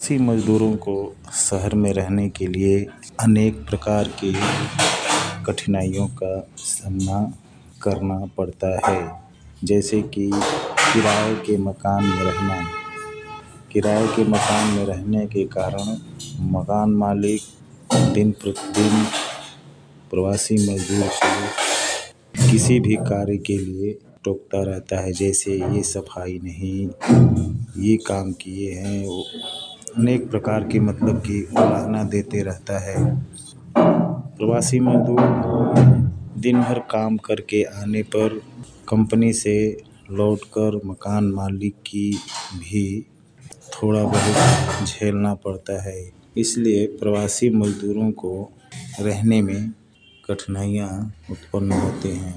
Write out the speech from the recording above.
प्रवासी मजदूरों को शहर में रहने के लिए अनेक प्रकार की कठिनाइयों का सामना करना पड़ता है। जैसे कि किराए के मकान में रहना। किराए के मकान में रहने के कारण मकान मालिक दिन प्रतिदिन प्रवासी मजदूर को किसी भी कार्य के लिए टोकता रहता है। जैसे ये सफाई नहीं, ये काम किए हैं, वो अनेक प्रकार की मतलब कि उलाहना देते रहता है। प्रवासी मजदूर दिन भर काम करके आने पर कंपनी से लौटकर मकान मालिक की भी थोड़ा बहुत झेलना पड़ता है। इसलिए प्रवासी मजदूरों को रहने में कठिनाइयाँ उत्पन्न होते हैं।